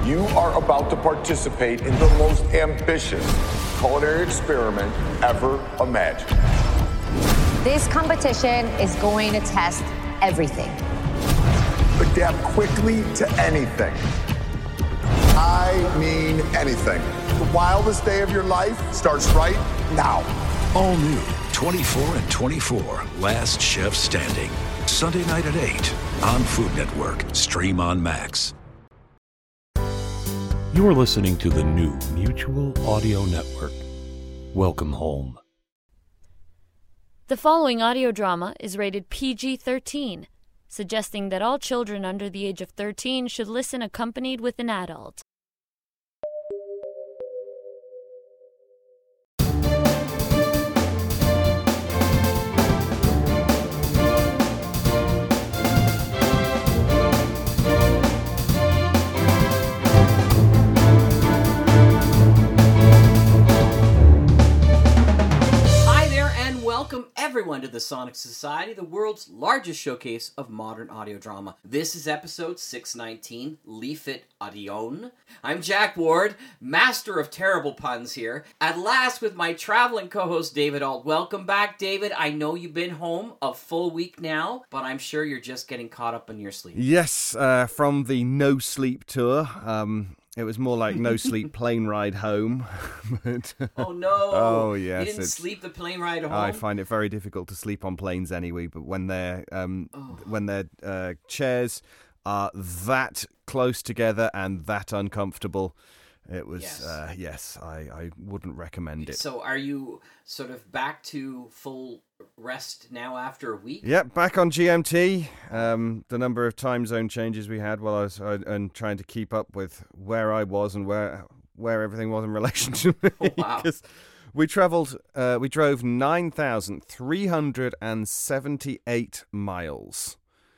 You are about to participate in the most ambitious culinary experiment ever imagined. This competition is going to test everything. Adapt quickly to anything. I mean anything. The wildest day of your life starts right now. All new 24 and 24, Last Chef Standing. Sunday night at 8 on Food Network. Stream on Max. You are listening to the new Mutual Audio Network. Welcome home. The following audio drama is rated PG-13, suggesting that all children under the age of 13 should listen accompanied with an adult. Welcome everyone to the Sonic Society, the world's largest showcase of modern audio drama. This is episode 619, Leaf It Audion. I'm Jack Ward, master of terrible puns here, at last with my traveling co-host David Ault. Welcome back, David. I know you've been home a full week now, but I'm sure you're just getting caught up on your sleep. Yes, from the No Sleep tour. It was more like no sleep plane ride home. But, oh no! Oh yes, you didn't sleep the plane ride home. I find it very difficult to sleep on planes anyway. But when their chairs are that close together and that uncomfortable, it was yes. I wouldn't recommend it. So, are you sort of back to full rest now after a week? Yep, back on GMT. The number of time zone changes we had while I was trying to keep up with where I was and where everything was in relation to me. Oh, wow. we drove 9,378 miles.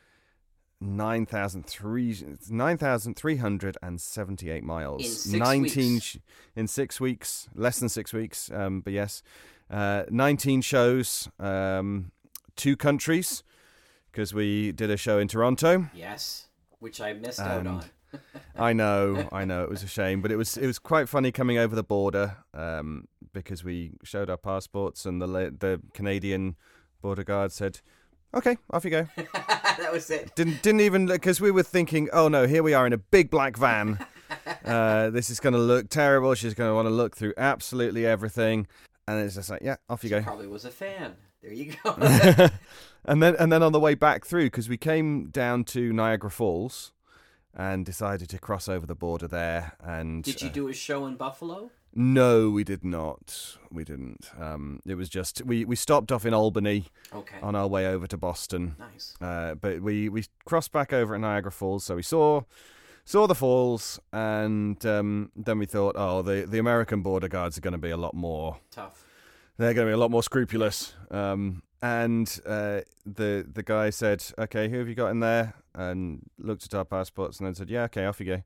9,378 miles. In 6 weeks, less than 6 weeks, but yes. 19 shows, 2 countries, because we did a show in Toronto. Yes, which I missed out on. I know, it was a shame, but it was quite funny coming over the border, because we showed our passports and the Canadian border guard said, "Okay, off you go." That was it. Didn't even, because we were thinking, oh no, here we are in a big black van. This is going to look terrible. She's going to want to look through absolutely everything. And it's just like, yeah, off you go. Probably was a fan. There you go. and then on the way back through, because we came down to Niagara Falls and decided to cross over the border there. And did you do a show in Buffalo? No, we did not. We didn't. It was just we stopped off in Albany on our way over to Boston. Nice. But we crossed back over at Niagara Falls, so we saw the falls, and then we thought, oh, the American border guards are going to be a lot more tough. They're going to be a lot more scrupulous. And the guy said, "Okay, who have you got in there?" And looked at our passports and then said, "Yeah, okay, off you go."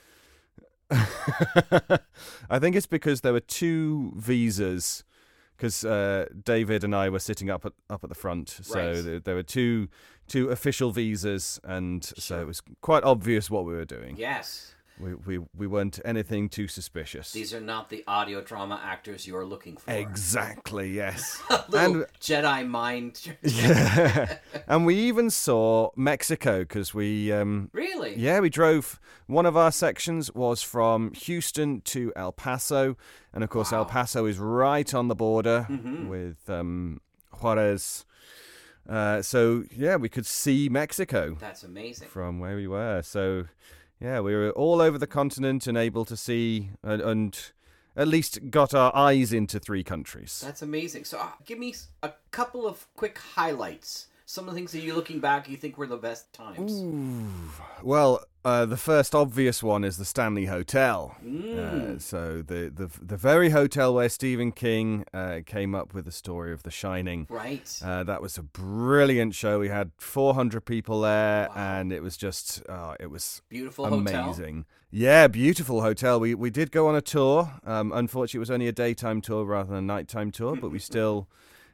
I think it's because there were 2 visas, because David and I were sitting up at the front, so right. there were two official visas, and so it was quite obvious what we were doing. Yes. We weren't anything too suspicious. These are not the audio drama actors you are looking for. Exactly, yes. Little Jedi mind. Yeah. And we even saw Mexico, because we... Really? Yeah, we drove... One of our sections was from Houston to El Paso, and of course El Paso is right on the border with Juarez. So, yeah, we could see Mexico. That's amazing. From where we were, so... Yeah, we were all over the continent and able to see and at least got our eyes into 3 countries. That's amazing. So give me a couple of quick highlights. Some of the things that you're looking back you think were the best times. Ooh. Well, the first obvious one is the Stanley Hotel. So the very hotel where Stephen King came up with the story of The Shining. Right. That was a brilliant show. We had 400 people there, and it was just it was beautiful amazing. Hotel. Yeah, beautiful hotel. We did go on a tour. Unfortunately, it was only a daytime tour rather than a nighttime tour, but we still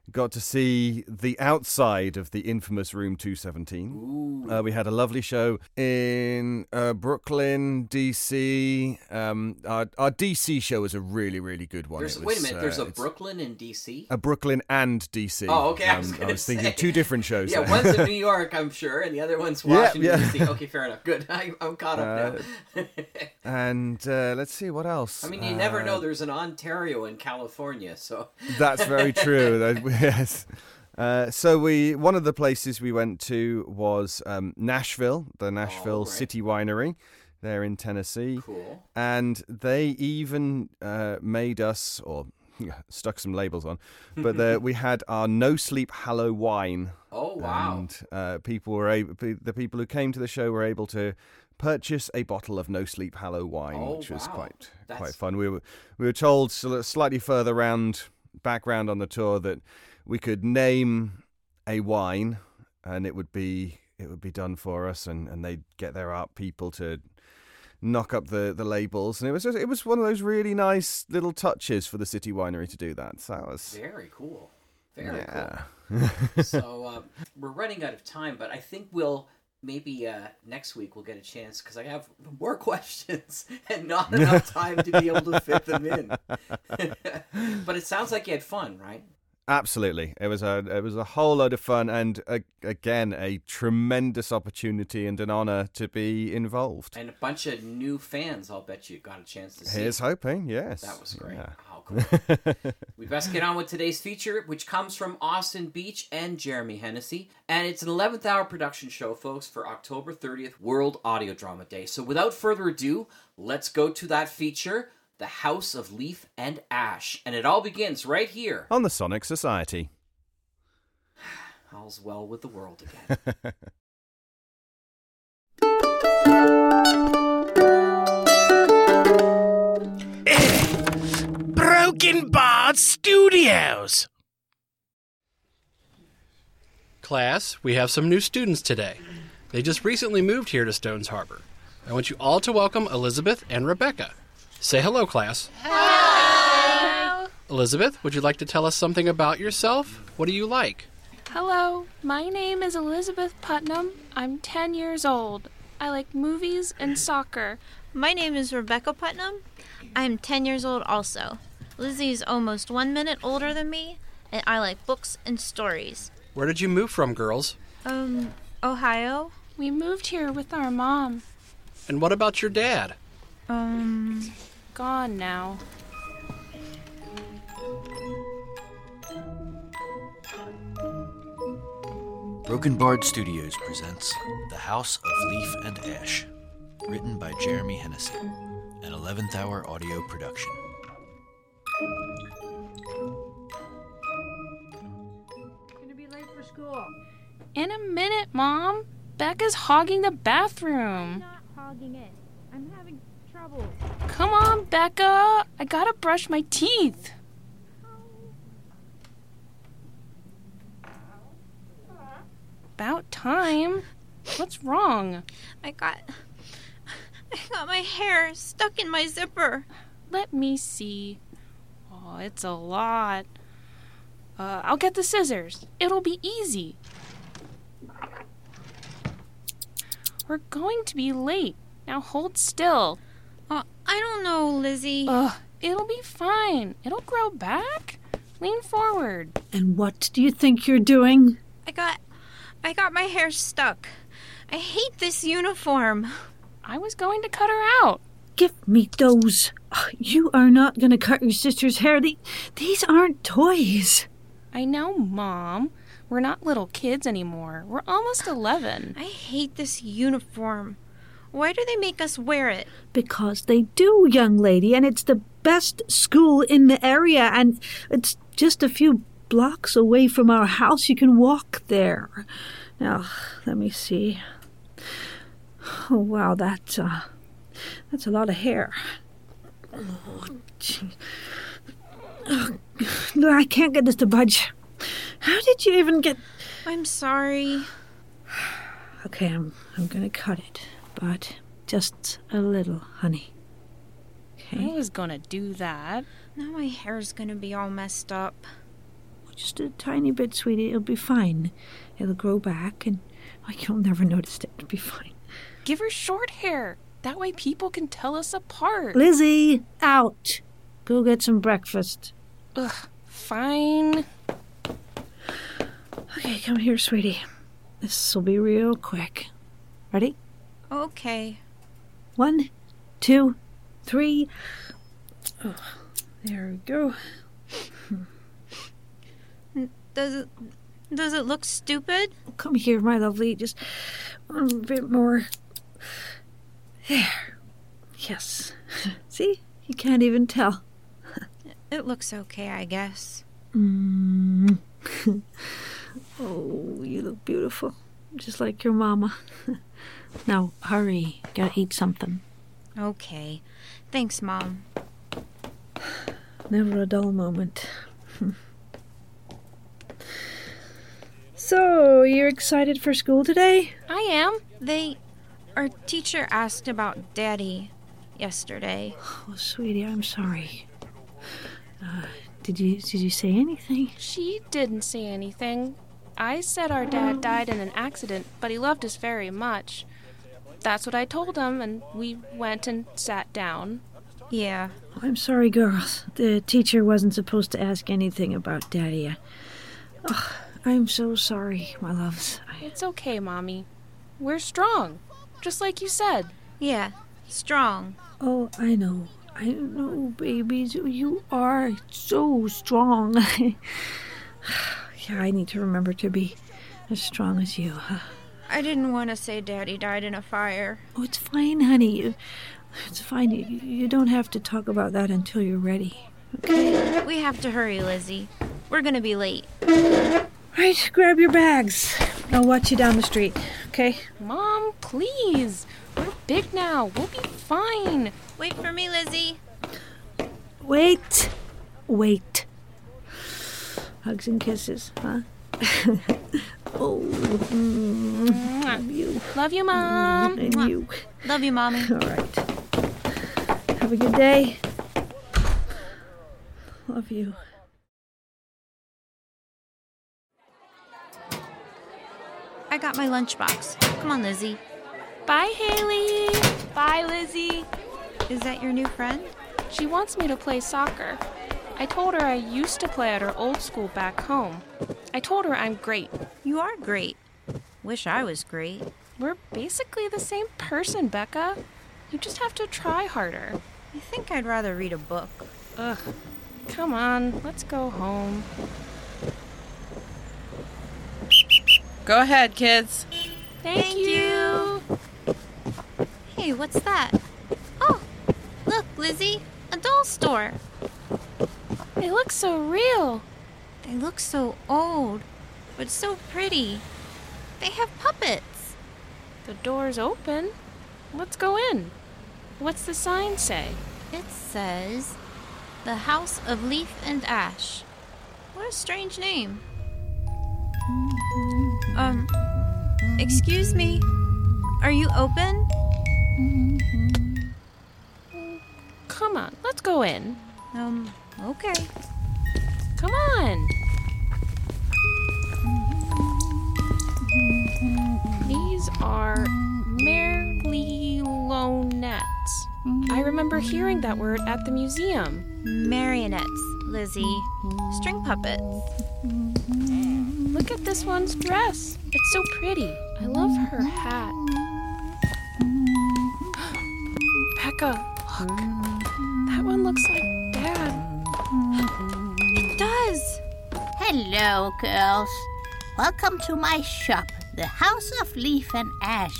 got to see the outside of the infamous Room 217. We had a lovely show in Brooklyn, DC. Our DC show was a really, really good one. Wait a minute, there's a Brooklyn and DC? A Brooklyn and DC. Oh, okay, I was thinking two different shows. Yeah, there. One's in New York, I'm sure, and the other one's Washington, DC. Okay, fair enough. Good. I'm caught up now. And let's see, what else? I mean, you never know. There's an Ontario in California, so... That's very true. Yes. So one of the places we went to was Nashville, the Nashville City Winery. There in Tennessee. Cool. And they even made us, or stuck some labels on, but we had our No Sleep Hallow wine. Oh, wow. And the people who came to the show were able to purchase a bottle of No Sleep Hallow wine, which was quite fun. We were told slightly further background on the tour that we could name a wine and it would be done for us, and they'd get their art people to knock up the labels, and it was one of those really nice little touches for the City Winery to do that. So that was very cool. Very cool. So we're running out of time, but I think we'll maybe next week we'll get a chance, because I have more questions and not enough time to be able to fit them in. But it sounds like you had fun, right? Absolutely. It was a whole load of fun, and again, a tremendous opportunity and an honor to be involved. And a bunch of new fans, I'll bet you got a chance to see. Here's hoping, yes. That was great. Yeah. Oh, cool. We best get on with today's feature, which comes from Austin Beach and Jeremy Hennessy. And it's an 11th hour production show, folks, for October 30th, World Audio Drama Day. So without further ado, let's go to that feature, The House of Leaf and Ash. And it all begins right here on the Sonic Society. All's well with the world again. Broken Bard Studios. Class, we have some new students today. They just recently moved here to Stones Harbor. I want you all to welcome Elizabeth and Rebecca. Say hello, class. Hello. Elizabeth, would you like to tell us something about yourself? What do you like? Hello, my name is Elizabeth Putnam. I'm 10 years old. I like movies and soccer. My name is Rebecca Putnam. I'm 10 years old also. Lizzie's almost 1 minute older than me, and I like books and stories. Where did you move from, girls? Ohio. We moved here with our mom. And what about your dad? Gone now. Broken Bard Studios presents The House of Leaf and Ash, written by Jeremy Hennessy, an 11th hour audio production. Gonna be late for school. In a minute, Mom. Becca's hogging the bathroom. I'm not hogging it. I'm having trouble. Come on, Becca. I gotta brush my teeth. About time. What's wrong? I got my hair stuck in my zipper. Let me see. Oh, it's a lot. I'll get the scissors. It'll be easy. We're going to be late. Now hold still. I don't know, Lizzie. It'll be fine. It'll grow back. Lean forward. And what do you think you're doing? I got my hair stuck. I hate this uniform. I was going to cut her out. Give me those. You are not going to cut your sister's hair. These aren't toys. I know, Mom. We're not little kids anymore. We're almost 11. I hate this uniform. Why do they make us wear it? Because they do, young lady, and it's the best school in the area, and it's just a few blocks away from our house. You can walk there. Now, let me see. Oh, wow, that's a lot of hair. Oh, gee. Oh, I can't get this to budge. How did you even get... I'm sorry. Okay, I'm going to cut it, but just a little, honey. Okay? I was going to do that. Now my hair's going to be all messed up. just a tiny bit, sweetie. It'll be fine. It'll grow back, and you'll never notice it. It'll be fine. Give her short hair. That way people can tell us apart. Lizzie, out. Go get some breakfast. Ugh, fine. Okay, come here, sweetie. This will be real quick. Ready? Okay. 1, 2, 3. Oh, there we go. Does it look stupid? Come here, my lovely. Just a bit more. There. Yes. See? You can't even tell. It looks okay, I guess. Oh, you look beautiful. Just like your mama. Now, hurry. Gotta eat something. Okay. Thanks, Mom. Never a dull moment. So, you're excited for school today? I am. Our teacher asked about Daddy yesterday. Oh, sweetie, I'm sorry. Did you say anything? She didn't say anything. I said our dad died in an accident, but he loved us very much. That's what I told him, and we went and sat down. Yeah. I'm sorry, girls. The teacher wasn't supposed to ask anything about Daddy. I'm so sorry, my loves. It's okay, Mommy. We're strong, just like you said. Yeah, strong. Oh, I know. I know, babies. You are so strong. Yeah, I need to remember to be as strong as you. I didn't want to say Daddy died in a fire. Oh, it's fine, honey. It's fine. You don't have to talk about that until you're ready. Okay? We have to hurry, Lizzie. We're going to be late. Right, grab your bags. I'll watch you down the street, okay? Mom, please. We're big now. We'll be fine. Wait for me, Lizzie. Wait. Hugs and kisses, huh? Love you. Love you, Mom. And you. Love you, Mommy. All right. Have a good day. Love you. I got my lunchbox. Come on, Lizzie. Bye, Haley. Bye, Lizzie. Is that your new friend? She wants me to play soccer. I told her I used to play at her old school back home. I told her I'm great. You are great. Wish I was great. We're basically the same person, Becca. You just have to try harder. I think I'd rather read a book. Ugh. Come on, let's go home. Go ahead, kids. Thank you. Hey, what's that? Oh, look, Lizzie, a doll store. They look so real. They look so old, but so pretty. They have puppets. The door's open. Let's go in. What's the sign say? It says, The House of Leaf and Ash. What a strange name. Excuse me. Are you open? Come on, let's go in. Okay. Come on. These are marionettes. I remember hearing that word at the museum. Marionettes, Lizzie. String puppets. Look at this one's dress. It's so pretty. I love her hat. Becca, look. That one looks like Dad. It does. Hello, girls. Welcome to my shop, the House of Leaf and Ash.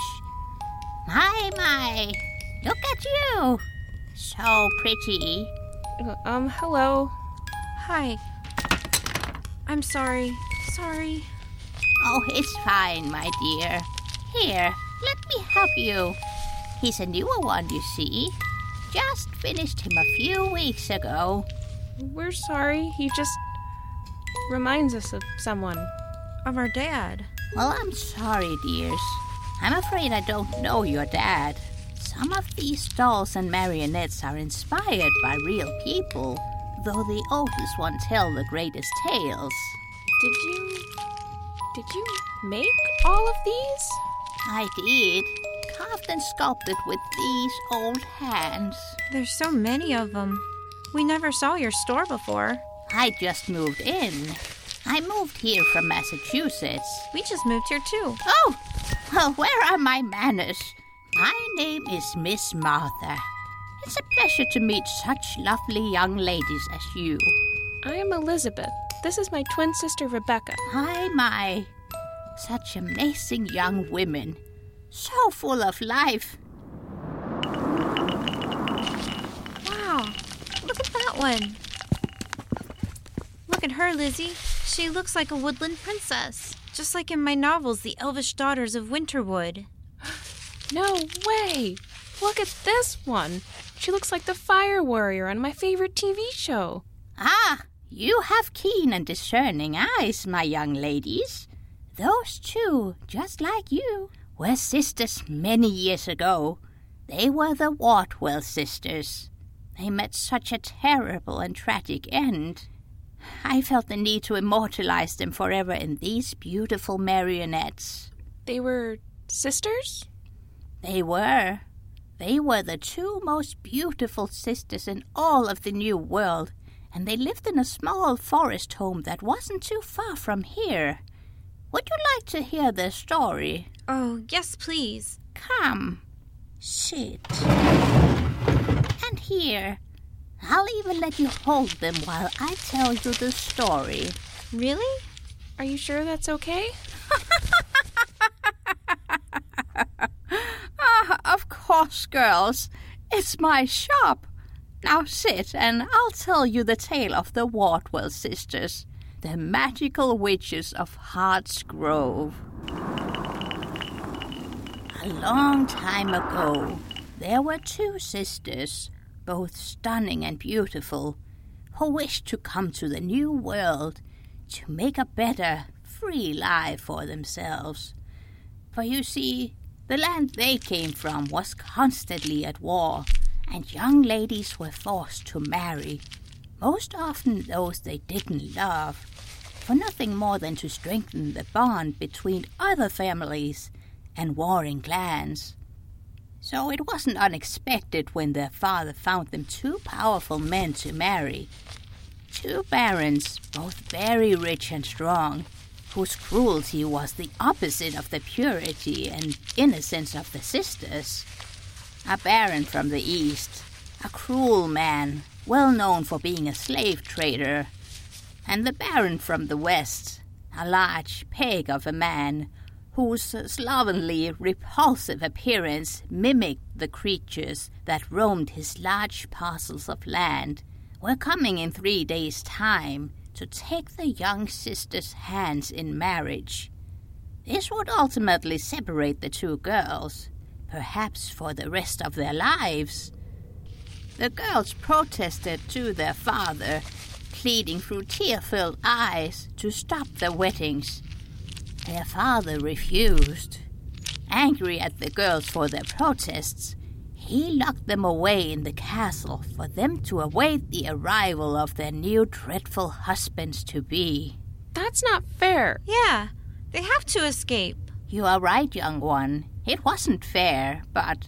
My. Look at you. So pretty. Hello. Hi. I'm sorry. Sorry. Oh, it's fine, my dear. Here, let me help you. He's a newer one, you see. Just finished him a few weeks ago. We're sorry. He just reminds us of someone. Of our dad. Well, I'm sorry, dears. I'm afraid I don't know your dad. Some of these dolls and marionettes are inspired by real people, though the oldest ones tell the greatest tales. Did you make all of these? I did. Carved and sculpted with these old hands. There's so many of them. We never saw your store before. I just moved in. I moved here from Massachusetts. We just moved here too. Oh, well, where are my manners? My name is Miss Martha. It's a pleasure to meet such lovely young ladies as you. I am Elizabeth. This is my twin sister, Rebecca. My. Such amazing young women. So full of life. Wow, look at that one. Look at her, Lizzie. She looks like a woodland princess. Just like in my novels, The Elvish Daughters of Winterwood. No way! Look at this one. She looks like the Fire Warrior on my favorite TV show. Ah, you have keen and discerning eyes, my young ladies. Those two, just like you, were sisters many years ago. They were the Wardwell sisters. They met such a terrible and tragic end. I felt the need to immortalize them forever in these beautiful marionettes. They were sisters? They were. They were the two most beautiful sisters in all of the New World, and they lived in a small forest home that wasn't too far from here. Would you like to hear their story? Oh, yes, please. Come, sit. And here, I'll even let you hold them while I tell you the story. Really? Are you sure that's okay? Of course, girls. It's my shop. Now sit, and I'll tell you the tale of the Wardwell sisters, the magical witches of Heart's Grove. A long time ago, there were two sisters, both stunning and beautiful, who wished to come to the New World to make a better, free life for themselves. For you see, the land they came from was constantly at war, and young ladies were forced to marry, most often those they didn't love, for nothing more than to strengthen the bond between other families and warring clans. So it wasn't unexpected when their father found them two powerful men to marry. Two barons, both very rich and strong, whose cruelty was the opposite of the purity and innocence of the sisters. A baron from the east, a cruel man, well known for being a slave trader, and the baron from the west, a large pig of a man, whose slovenly, repulsive appearance mimicked the creatures that roamed his large parcels of land, were coming in 3 days' time to take the young sisters' hands in marriage. This would ultimately separate the two girls, perhaps for the rest of their lives. The girls protested to their father, pleading through tear-filled eyes to stop the weddings. Their father refused. Angry at the girls for their protests, he locked them away in the castle for them to await the arrival of their new dreadful husbands-to-be. That's not fair. Yeah, they have to escape. You are right, young one. It wasn't fair, but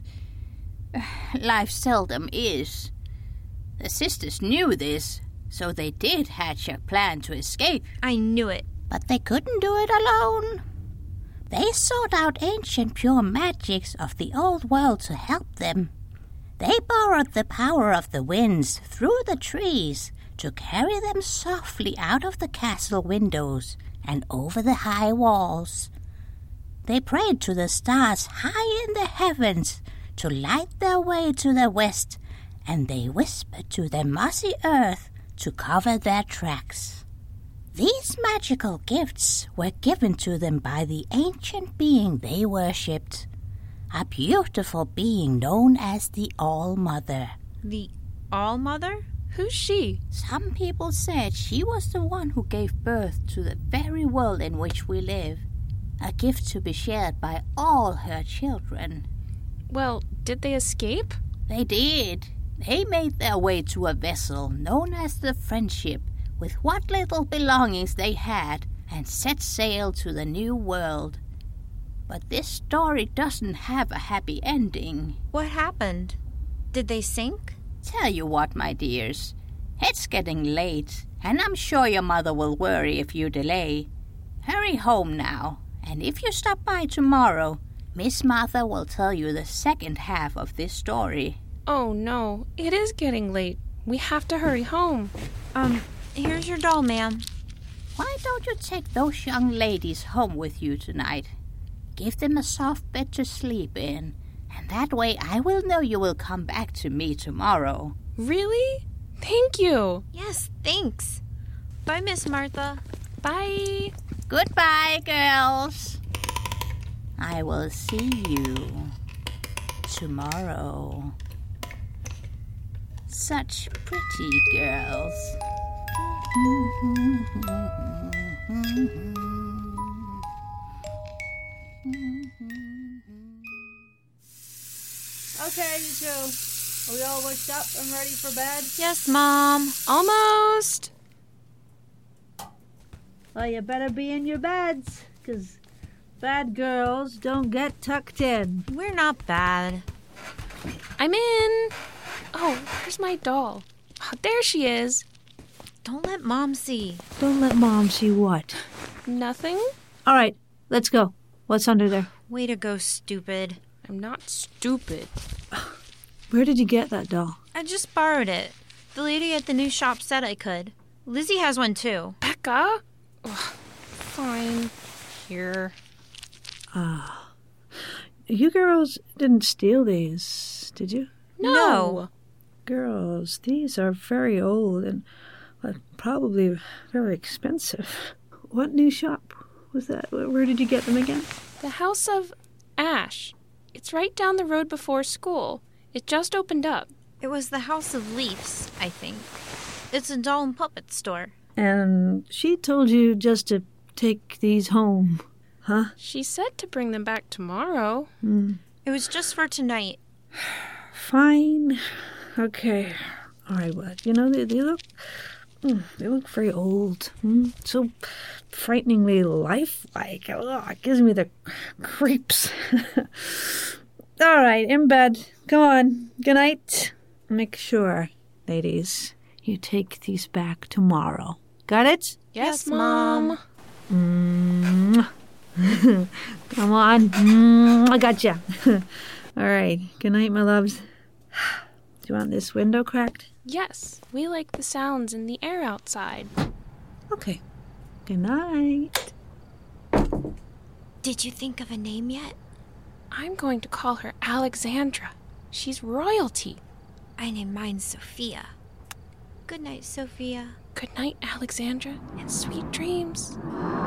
life seldom is. The sisters knew this, so they did hatch a plan to escape. I knew it. But they couldn't do it alone. They sought out ancient pure magics of the old world to help them. They borrowed the power of the winds through the trees to carry them softly out of the castle windows and over the high walls. They prayed to the stars high in the heavens to light their way to the west, and they whispered to the mossy earth to cover their tracks. These magical gifts were given to them by the ancient being they worshipped, a beautiful being known as the All-Mother. The All-Mother? Who's she? Some people said she was the one who gave birth to the very world in which we live, a gift to be shared by all her children. Well, did they escape? They did. They made their way to a vessel known as the Friendship, with what little belongings they had, and set sail to the new world. But this story doesn't have a happy ending. What happened? Did they sink? Tell you what, my dears, it's getting late, and I'm sure your mother will worry if you delay. Hurry home now, and if you stop by tomorrow, Miss Martha will tell you the second half of this story. Oh no, it is getting late. We have to hurry home. Here's your doll, ma'am. Why don't you take those young ladies home with you tonight? Give them a soft bed to sleep in, and that way I will know you will come back to me tomorrow. Really? Thank you. Yes, thanks. Bye, Miss Martha. Bye. Goodbye, girls. I will see you tomorrow. Such pretty girls. Okay, you two. Are we all washed up and ready for bed? Yes, Mom. Almost. Well, you better be in your beds, 'cause bad girls don't get tucked in. We're not bad. I'm in. Oh, where's my doll? Oh, there she is. Don't let Mom see. Don't let Mom see what? Nothing? All right, let's go. What's under there? Way to go, stupid. I'm not stupid. Where did you get that doll? I just borrowed it. The lady at the new shop said I could. Lizzie has one too. Becca? Ugh, fine. Here. You girls didn't steal these, did you? No. Girls, these are very old and probably very expensive. What new shop was that? Where did you get them again? The House of Ash. It's right down the road before school. It just opened up. It was the House of Leaves, I think. It's a doll and puppet store. And she told you just to take these home, huh? She said to bring them back tomorrow. It was just for tonight. Fine. Okay. All right, what? You know, they look very old. So frighteningly lifelike. Oh, it gives me the creeps. All right, in bed. Go on. Good night. Make sure, ladies, you take these back tomorrow. Got it? Yes, Mom. Come on. I gotcha. All right. Good night, my loves. Do you want this window cracked? Yes, we like the sounds in the air outside. Okay. Good night. Did you think of a name yet? I'm going to call her Alexandra. She's royalty. I named mine Sophia. Good night, Sophia. Good night, Alexandra, and sweet dreams.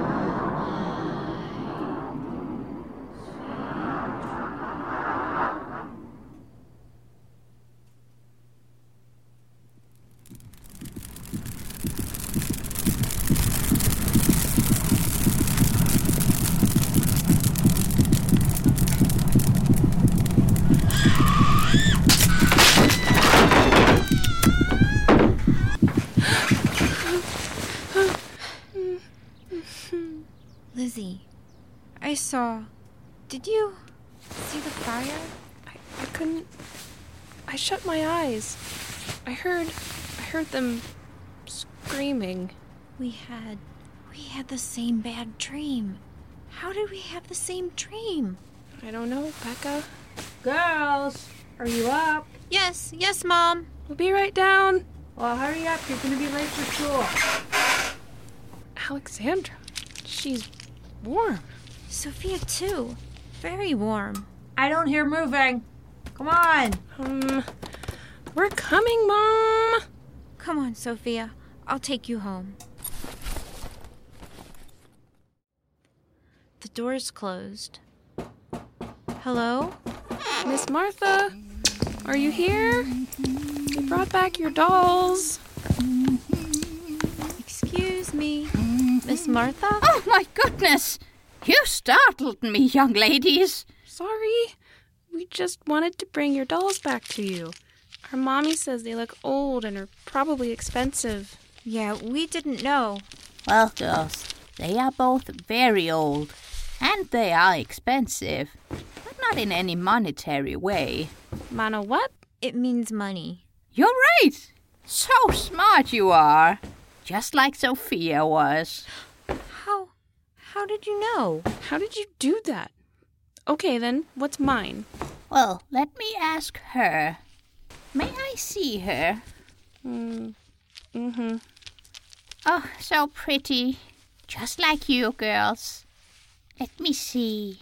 Lizzie, I saw... Did you see the fire? I couldn't... I shut my eyes. I heard them screaming. We had the same bad dream. How did we have the same dream? I don't know, Becca. Girls, are you up? Yes, Mom. We'll be right down. Well, hurry up. You're going to be late for school. Alexandra, she's warm. Sophia, too. Very warm. I don't hear moving. Come on. We're coming, Mom. Come on, Sophia. I'll take you home. The door's closed. Hello? Miss Martha, are you here? We brought back your dolls. Excuse me, Miss Martha? Oh, my goodness! You startled me, young ladies. Sorry. We just wanted to bring your dolls back to you. Our mommy says they look old and are probably expensive. Yeah, we didn't know. Well, girls, They are both very old, and they are expensive, but not in any monetary way. Mana what? It means money. You're right! So smart you are! Just like Sophia was. How did you know? How did you do that? Okay then, what's mine? Well, let me ask her. May I see her? Mm-hmm. Oh, so pretty. Just like you girls. Let me see.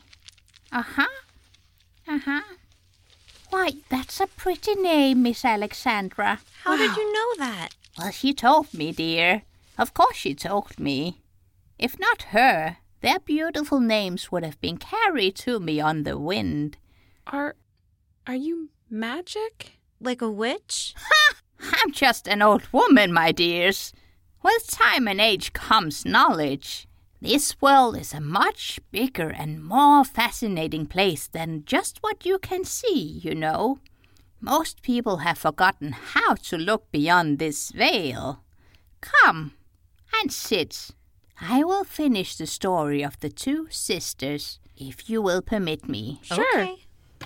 Why, that's a pretty name, Miss Alexandra. How did you know that? Well, she told me, dear. Of course she told me. If not her, their beautiful names would have been carried to me on the wind. Are you magic? Like a witch? Ha! I'm just an old woman, my dears. With time and age comes knowledge. This world is a much bigger and more fascinating place than just what you can see, you know. Most people have forgotten how to look beyond this veil. Come and sit. I will finish the story of the two sisters, if you will permit me. Sure. Okay.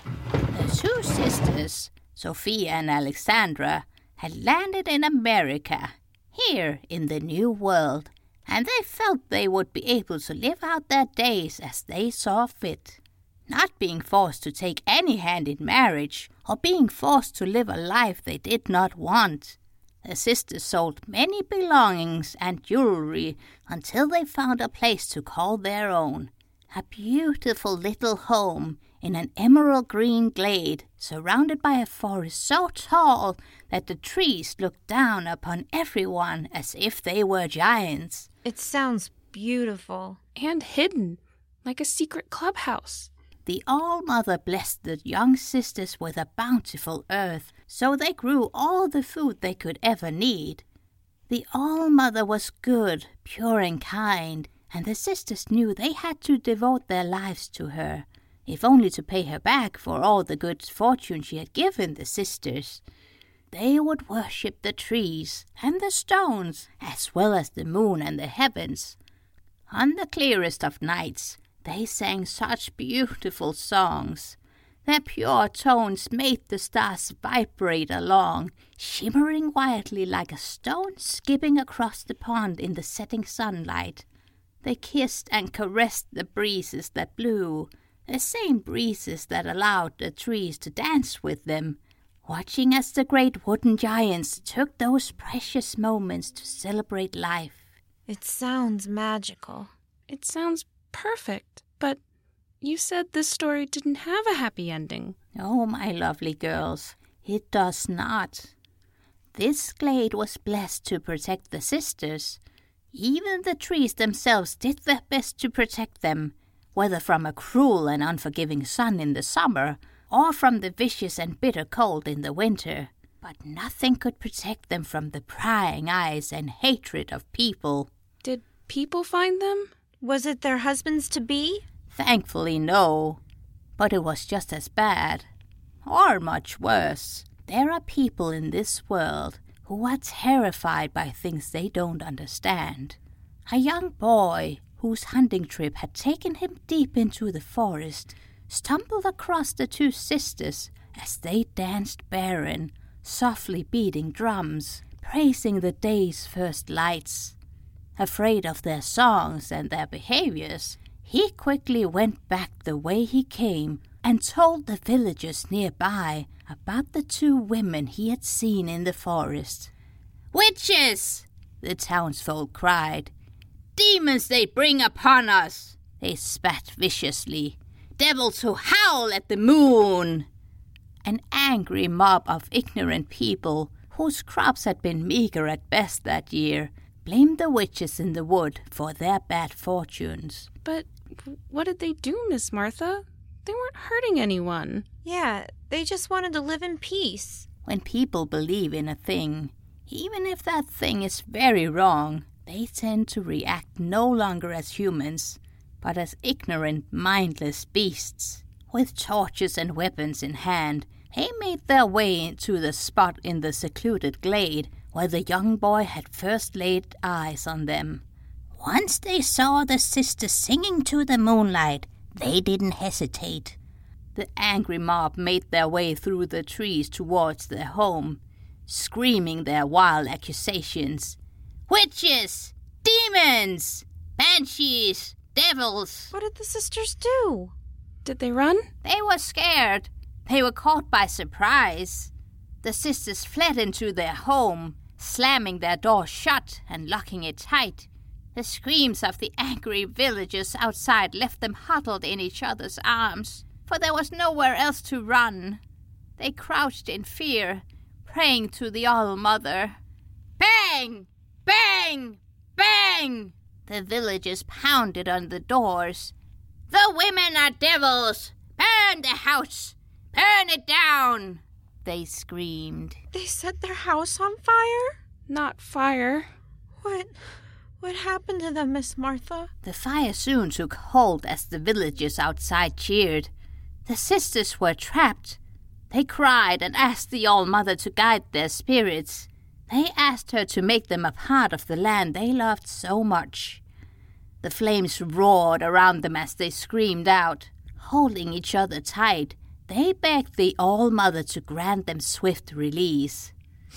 The two sisters, Sophia and Alexandra, had landed in America, here in the New World, and they felt they would be able to live out their days as they saw fit, not being forced to take any hand in marriage or being forced to live a life they did not want. The sisters sold many belongings and jewelry until they found a place to call their own, a beautiful little home in an emerald green glade surrounded by a forest so tall that the trees looked down upon everyone as if they were giants. It sounds beautiful. And hidden, like a secret clubhouse. The All-Mother blessed the young sisters with a bountiful earth, so they grew all the food they could ever need. The All-Mother was good, pure and kind, and the sisters knew they had to devote their lives to her, if only to pay her back for all the good fortune she had given the sisters. They would worship the trees and the stones, as well as the moon and the heavens. On the clearest of nights, they sang such beautiful songs. Their pure tones made the stars vibrate along, shimmering wildly like a stone skipping across the pond in the setting sunlight. They kissed and caressed the breezes that blew, the same breezes that allowed the trees to dance with them, watching as the great wooden giants took those precious moments to celebrate life. It sounds magical. It sounds perfect, but you said this story didn't have a happy ending. Oh, my lovely girls, it does not. This glade was blessed to protect the sisters. Even the trees themselves did their best to protect them, whether from a cruel and unforgiving sun in the summer, or from the vicious and bitter cold in the winter. But nothing could protect them from the prying eyes and hatred of people. Did people find them? Was it their husbands-to-be? Thankfully, no. But it was just as bad. Or much worse. There are people in this world who are terrified by things they don't understand. A young boy whose hunting trip had taken him deep into the forest stumbled across the two sisters as they danced barren, softly beating drums, praising the day's first lights. Afraid of their songs and their behaviors, he quickly went back the way he came and told the villagers nearby about the two women he had seen in the forest. "Witches!" the townsfolk cried. "Demons they bring upon us!" They spat viciously. "Devils who howl at the moon!" An angry mob of ignorant people, whose crops had been meager at best that year, blamed the witches in the wood for their bad fortunes. But what did they do, Miss Martha? They weren't hurting anyone. Yeah, they just wanted to live in peace. When people believe in a thing, even if that thing is very wrong, they tend to react no longer as humans, but as ignorant, mindless beasts. With torches and weapons in hand, they made their way to the spot in the secluded glade where the young boy had first laid eyes on them. Once they saw the sisters singing to the moonlight, they didn't hesitate. The angry mob made their way through the trees towards their home, screaming their wild accusations. Witches! Demons! Banshees! Devils! What did the sisters do? Did they run? They were scared. They were caught by surprise. The sisters fled into their home, slamming their door shut and locking it tight. The screams of the angry villagers outside left them huddled in each other's arms, for there was nowhere else to run. They crouched in fear, praying to the All-Mother. Bang! Bang! Bang! The villagers pounded on the doors. The women are devils! Burn the house! Burn it down! They screamed. They set their house on fire? Not fire. What happened to them, Miss Martha? The fire soon took hold as the villagers outside cheered. The sisters were trapped. They cried and asked the All-Mother to guide their spirits. They asked her to make them a part of the land they loved so much. The flames roared around them as they screamed out. Holding each other tight, they begged the All-Mother to grant them swift release.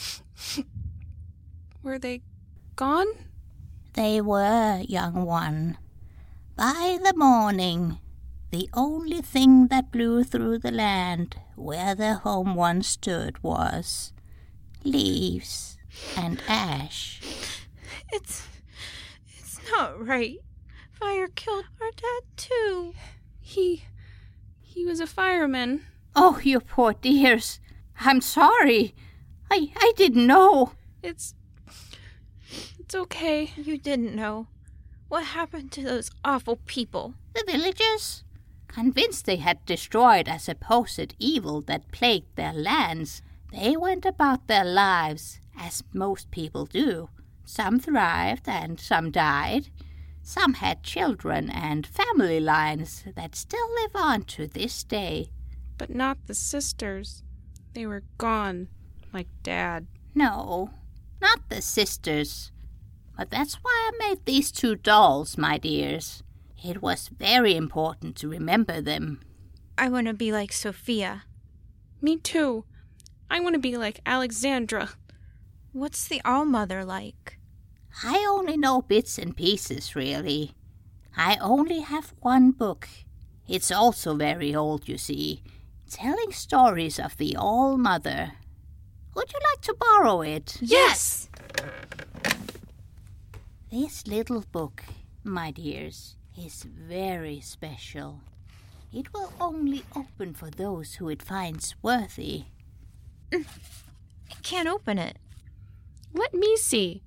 Were they gone? They were, young one. By the morning, the only thing that blew through the land where their home once stood was leaves and ash. It's not right. Fire killed our dad, too. He was a fireman. Oh, you poor dears. I'm sorry. I didn't know. It's okay. You didn't know. What happened to those awful people? The villagers? Convinced they had destroyed a supposed evil that plagued their lands, they went about their lives, as most people do. Some thrived and some died. Some had children and family lines that still live on to this day. But not the sisters. They were gone, like Dad. No, not the sisters. But that's why I made these 2 dolls, my dears. It was very important to remember them. I want to be like Sophia. Me too. I want to be like Alexandra. What's the All-Mother like? I only know bits and pieces, really. I only have one book. It's also very old, you see, telling stories of the All-Mother. Would you like to borrow it? Yes! This little book, my dears, is very special. It will only open for those who it finds worthy. I can't open it. Let me see.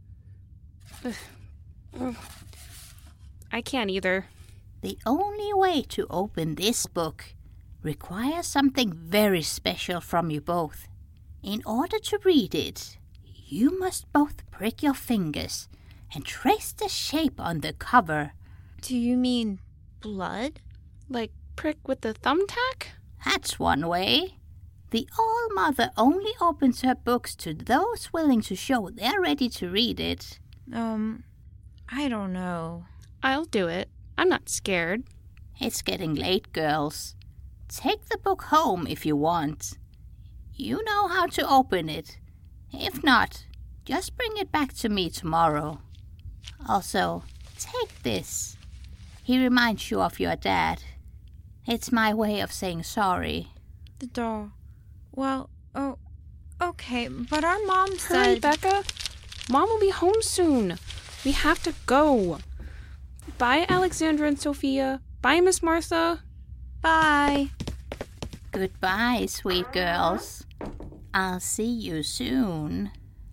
I can't either. The only way to open this book requires something very special from you both. In order to read it, you must both prick your fingers and trace the shape on the cover. Do you mean blood? Like prick with the thumbtack? That's one way. The All-Mother only opens her books to those willing to show they're ready to read it. I don't know. I'll do it. I'm not scared. It's getting late, girls. Take the book home if you want. You know how to open it. If not, just bring it back to me tomorrow. Also, take this. He reminds you of your dad. It's my way of saying sorry. The doll. Well, okay, but our mom said... Hurry, Becca. Mom will be home soon. We have to go. Bye, Alexandra and Sophia. Bye, Miss Martha. Bye. Goodbye, sweet girls. I'll see you soon.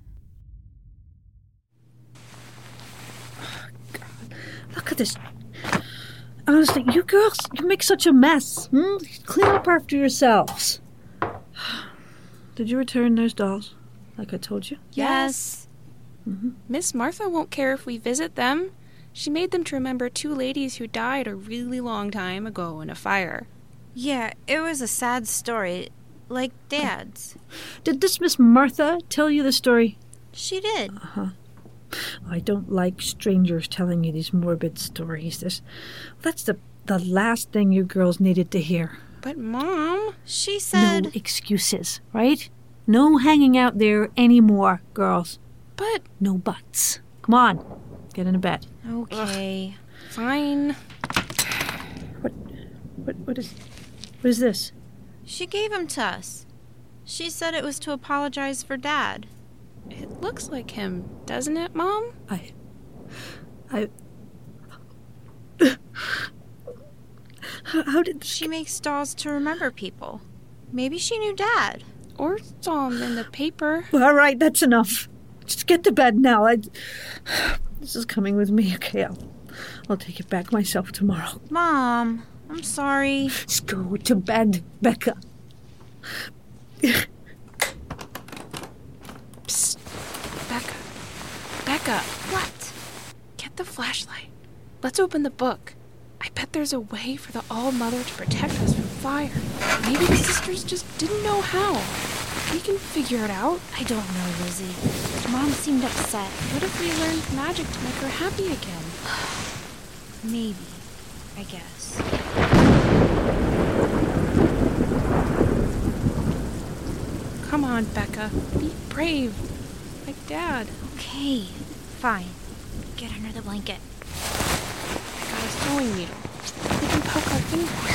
God, look at this. Honestly, you girls, you make such a mess. Clean up after yourselves. Did you return those dolls, like I told you? Yes. Miss Martha won't care if we visit them. She made them to remember 2 ladies who died a really long time ago in a fire. Yeah, it was a sad story, like Dad's. Did this Miss Martha tell you the story? She did. I don't like strangers telling me these morbid stories. That's the last thing you girls needed to hear. But, Mom... She said... No excuses, right? No hanging out there anymore, girls. But... No buts. Come on. Get into bed. Okay. Ugh. Fine. What is this? She gave him to us. She said it was to apologize for Dad. It looks like him, doesn't it, Mom? How did... She makes dolls to remember people. Maybe she knew Dad. Or saw him in the paper. All right, that's enough. Just get to bed now. This is coming with me. Okay, I'll take it back myself tomorrow. Mom, I'm sorry. Just go to bed, Becca. Psst. Becca. What? Get the flashlight. Let's open the book. I bet there's a way for the All-Mother to protect us from fire. Maybe the sisters just didn't know how. We can figure it out. I don't know, Lizzie. Mom seemed upset. What if we learned magic to make her happy again? Maybe. I guess. Come on, Becca. Be brave. Like Dad. Okay. Fine. Get under the blanket. I got a sewing needle. We can poke our fingers.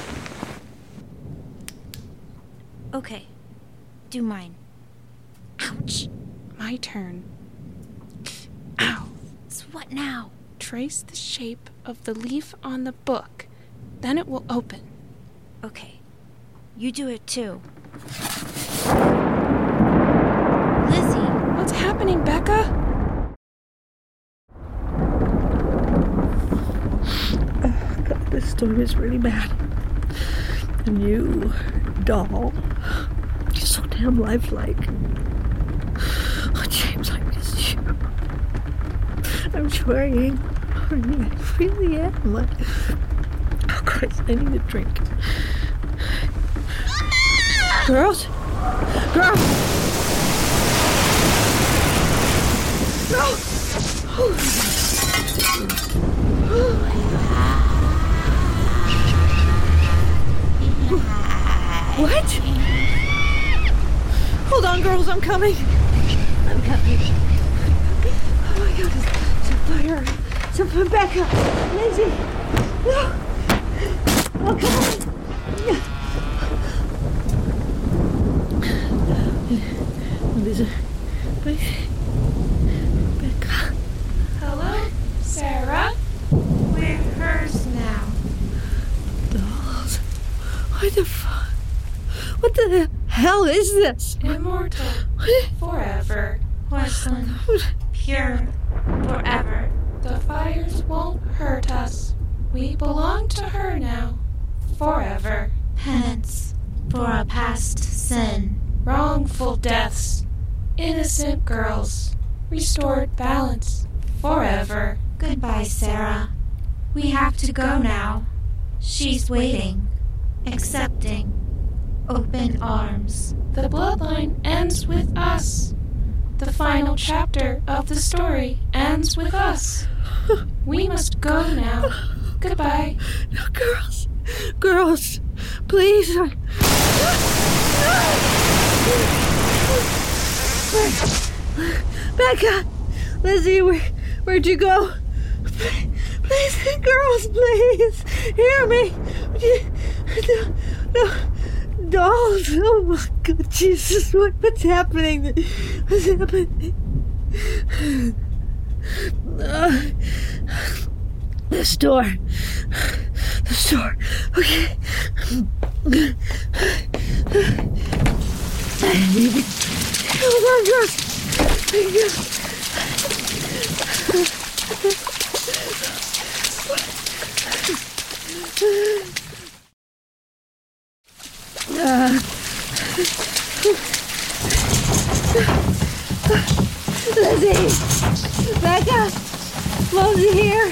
Okay. Do mine. Ouch. My turn. Ow. So what now? Trace the shape of the leaf on the book. Then it will open. Okay. You do it too. Lizzie! What's happening, Becca? God, this storm is really bad. And you, doll, you're so damn lifelike. Oh, James, I miss you. I'm trying. I really am. Oh, Christ, I need a drink. Girls? Girls! What? Hold on, girls, I'm coming. I'm coming. Oh my God, some fire. Some Becca. Lizzie. No. Oh, come on. Lizzie. Becca. Hello, Sarah. We're hers now. Dolls. What the fuck? What the hell is this? Immortal. Forever. Porcelain. Pure. Forever. The fires won't hurt us. We belong to her now. Forever. Penance for a past sin. Wrongful deaths. Innocent girls. Restored balance. Forever. Goodbye, Sarah. We have to go now. She's waiting. Accepting. Open arms. The bloodline ends with us. The final chapter of the story ends with us. We must go now. Goodbye. No, girls. Girls, please. Becca. Lizzie, where'd you go? Please, girls, please. Hear me. No. Dolls! Oh my God, Jesus! What's happening? What's happening? The store. Okay. Hold on, girls. Lizzie! Becca! Lizzie here!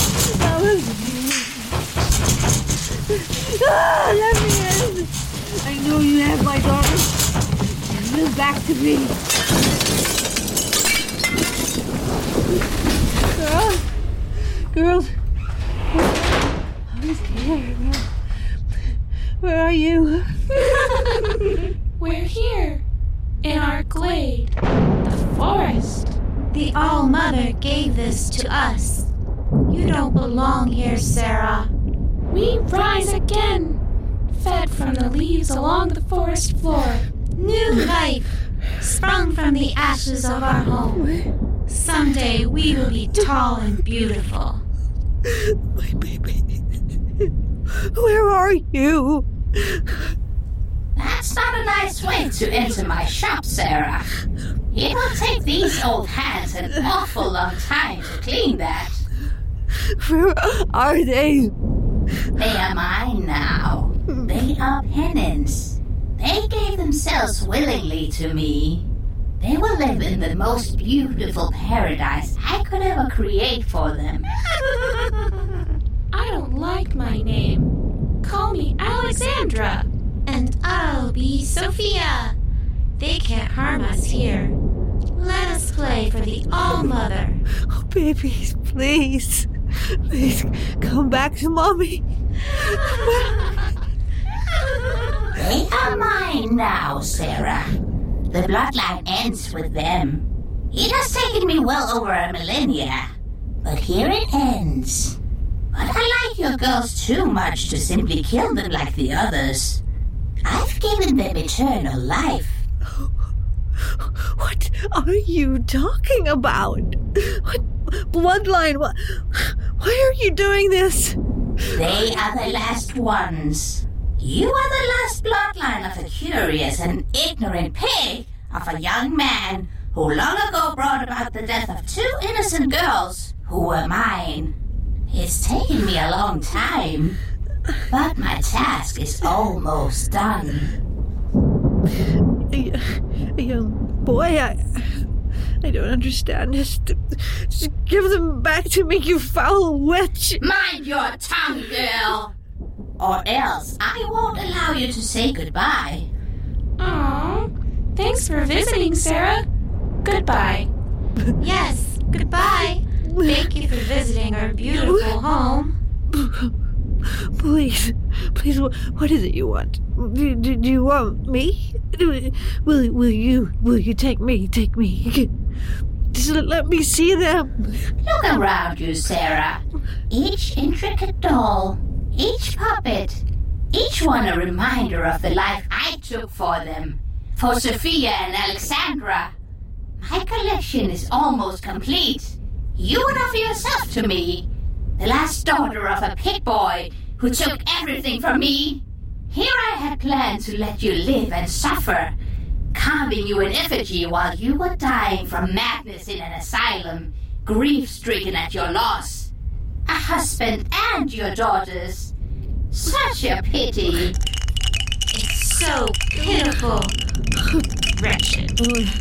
Let me in! I know you have my daughter. Move back to me. Girls. I'm scared. Where are you? We're here. In our glade. The forest. The All-Mother gave this to us. You don't belong here, Sarah. We rise again, fed from the leaves along the forest floor. New life, sprung from the ashes of our home. Someday we will be tall and beautiful. My baby. Where are you? That's not a nice way to enter my shop, Sarah. It will take these old hands an awful long time to clean that. Where are they? They are mine now. They are penance. They gave themselves willingly to me. They will live in the most beautiful paradise I could ever create for them. I don't like my name. Call me Alexandra. And I'll be Sophia. They can't harm us here. Let us play for the All-Mother. Oh, babies, please. Please, come back to Mommy. They are mine now, Sarah. The bloodline ends with them. It has taken me well over a millennia, but here it ends. But I like your girls too much to simply kill them like the others. I've given them eternal life. What are you talking about? What bloodline? Why are you doing this? They are the last ones. You are the last bloodline of a curious and ignorant pig of a young man who long ago brought about the death of 2 innocent girls who were mine. It's taken me a long time, but my task is almost done. A young boy, I don't understand. Just give them back to me, you foul witch. Mind your tongue, girl, or else I won't allow you to say goodbye. Aww, thanks for visiting, Sarah. Goodbye. Yes, goodbye. Thank you for visiting our beautiful home. Please, what is it you want? Do you want me? Will you take me? Just let me see them. Look around you, Sarah. Each intricate doll, each puppet, each one a reminder of the life I took for them. For Sophia and Alexandra. My collection is almost complete. You would offer yourself to me, the last daughter of a pig boy who took everything from me. Here I had planned to let you live and suffer, carving you in effigy while you were dying from madness in an asylum, grief-stricken at your loss. A husband and your daughters. Such a pity. It's so pitiful. Wretched.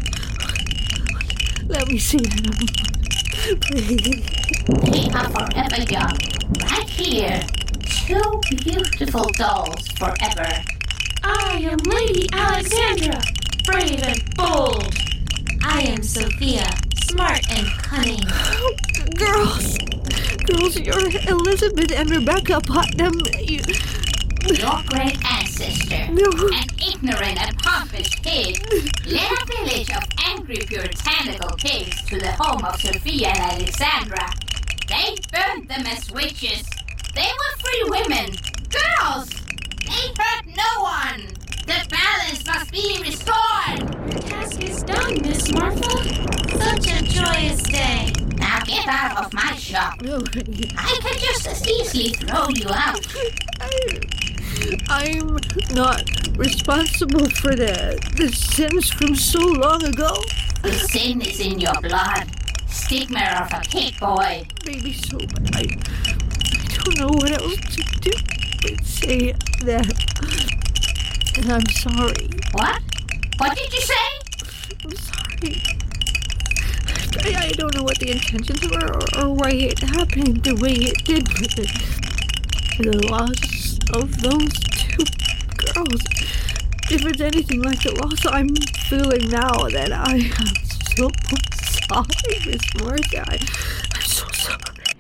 Let me see them. Please. They are forever young. Right here. 2 beautiful dolls forever. I am Lady Alexandra, brave and bold. I am Sophia, smart and cunning. Girls, you're Elizabeth and Rebecca Putnam. Your great ancestor, an ignorant and pompous pig, led a village of angry puritanical pigs to the home of Sophia and Alexandra. They burned them as witches. They were free women. Girls! They hurt no one. The balance must be restored. Your task is done, Miss Martha. Such a joyous day. Now get out of my shop. I can just as easily throw you out. I'm not responsible for the sins from so long ago. The sin is in your blood. Stigma of a pig boy. Maybe so, but I don't know what else to do but say that. And I'm sorry. What? What did you say? I'm sorry. I don't know what the intentions were or why it happened the way it did, but the loss of those 2 girls, if it's anything like the loss I'm feeling now, then I am so sorry, Miss Martha. I'm so sorry.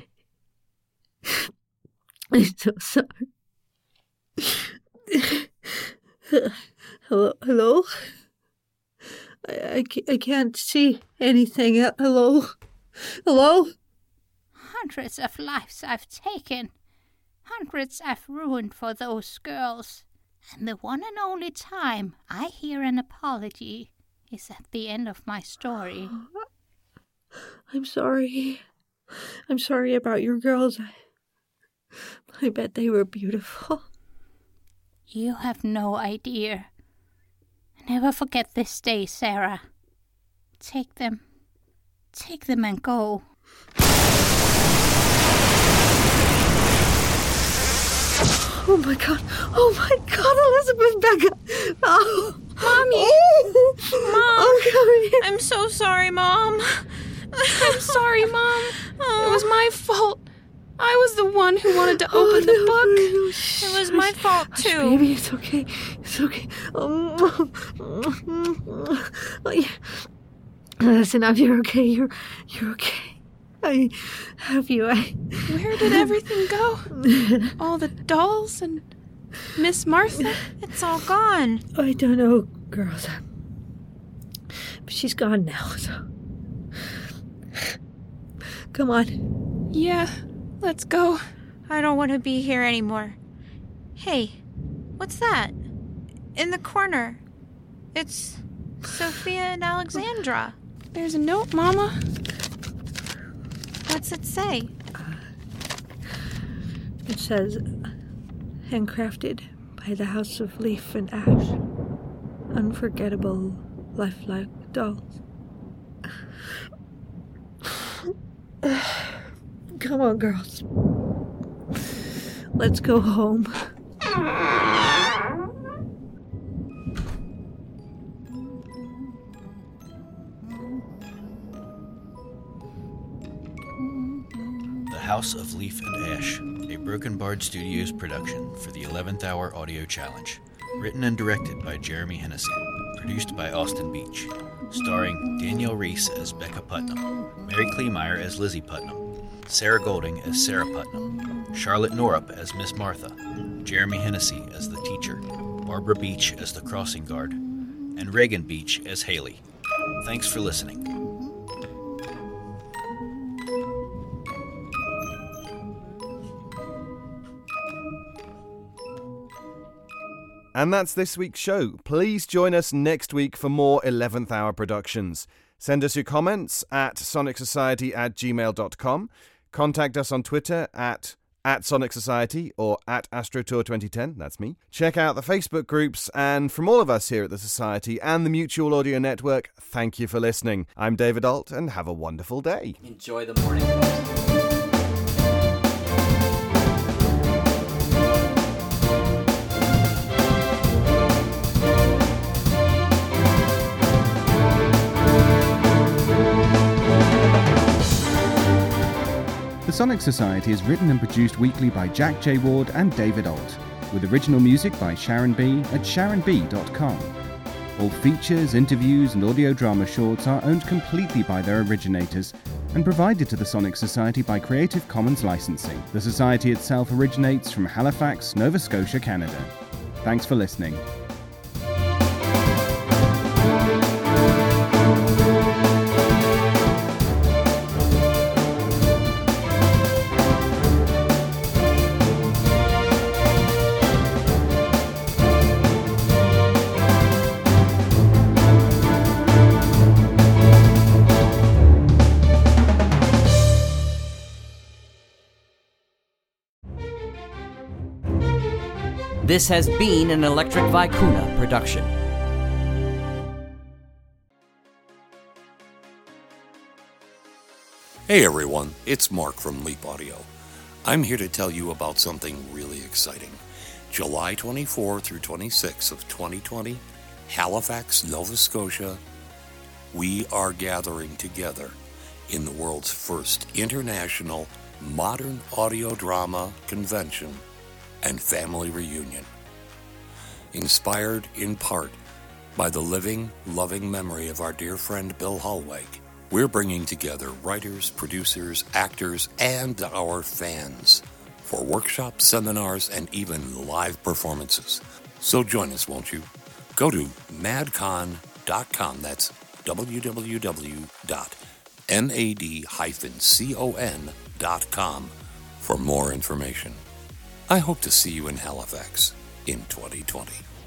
I'm so sorry. Hello? I can't see anything. Hello? Hundreds of lives I've taken. Hundreds I've ruined for those girls. And the one and only time I hear an apology is at the end of my story. I'm sorry. I'm sorry about your girls. I bet they were beautiful. You have no idea. Never forget this day, Sarah. Take them and go. Oh my God, Elizabeth, Becca. Oh. Mommy. Mom. Oh, I'm so sorry, Mom. I'm sorry, Mom. It was my fault. I was the one who wanted to open the book. It was my fault, too. Baby, it's okay. Listen up, you're okay. You're okay. I have you. Where did everything go? All the dolls and Miss Martha? It's all gone. I don't know, girls. But she's gone now, so... Come on. Yeah, let's go. I don't want to be here anymore. Hey, what's that? In the corner. It's Sophia and Alexandra. There's a note, Mama. What's it say? It says, handcrafted by the House of Leaf and Ash. Unforgettable, lifelike dolls. Come on, girls. Let's go home. The House of Leaf and Ash, a Broken Bard Studios production for the 11th Hour Audio Challenge. Written and directed by Jeremy Hennessy. Produced by Austin Beach. Starring Danielle Reese as Becca Putnam, Mary Kleemeyer as Lizzie Putnam, Sarah Golding as Sarah Putnam, Charlotte Norup as Miss Martha, Jeremy Hennessy as the teacher, Barbara Beach as the crossing guard, and Reagan Beach as Haley. Thanks for listening. And that's this week's show. Please join us next week for more 11th Hour productions. Send us your comments at sonicsociety@gmail.com. Contact us on Twitter at Sonic Society or at AstroTour 2010. That's me. Check out the Facebook groups. And from all of us here at the Society and the Mutual Audio Network, thank you for listening. I'm David Alt, and have a wonderful day. Enjoy the morning. The Sonic Society is written and produced weekly by Jack J. Ward and David Alt, with original music by Sharon B. at sharonb.com. All features, interviews, and audio drama shorts are owned completely by their originators and provided to the Sonic Society by Creative Commons licensing. The Society itself originates from Halifax, Nova Scotia, Canada. Thanks for listening. This has been an Electric Vicuna production. Hey everyone, it's Mark from Leap Audio. I'm here to tell you about something really exciting. July 24 through 26 of 2020, Halifax, Nova Scotia, we are gathering together in the world's first international modern audio drama convention and family reunion. Inspired in part by the living, loving memory of our dear friend Bill Hollweg, We're bringing together writers, producers, actors, and our fans for workshops, seminars, and even live performances. So join us, won't you? Go to madcon.com. That's www.mad-con.com for more information. I hope to see you in Halifax in 2020.